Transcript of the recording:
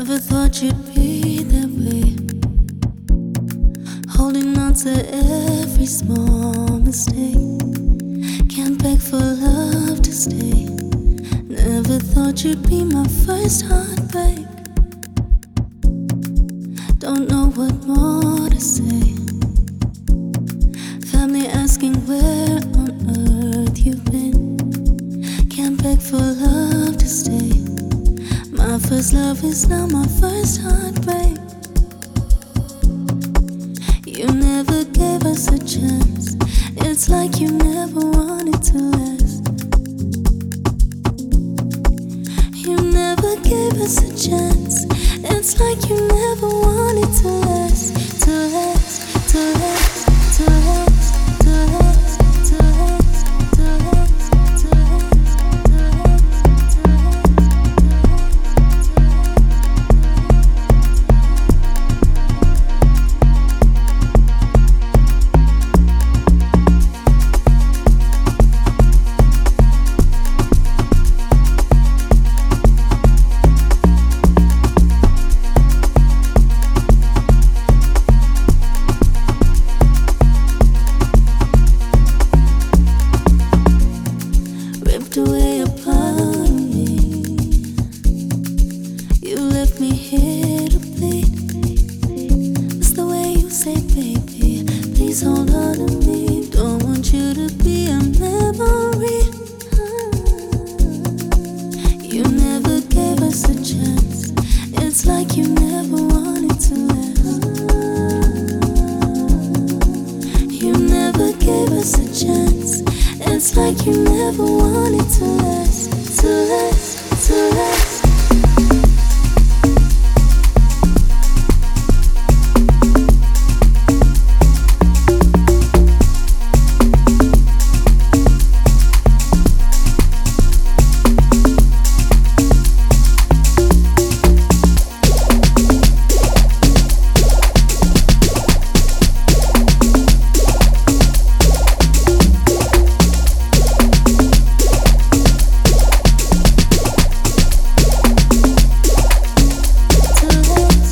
Never thought you'd be that way, holding on to every small mistake. Can't beg for love to stay. Never thought you'd be my first heartbreak. Don't know what more to say. Family asking where on earth you've been. Can't beg for love to stay. My first love is now my first heartbreak. You never gave us a chance. It's like you never wanted to last. You never gave us a chance. It's like you never wanted to last. To last, to last, to last, to last, to last, to last, to last, to away a part of me. You left me here to bleed. It's the way you say, baby, please hold on to me. Don't want you to be a memory. You never gave us a chance. It's like you never wanted to last. You never gave us a chance. It's like you never wanted to last, to last, to last.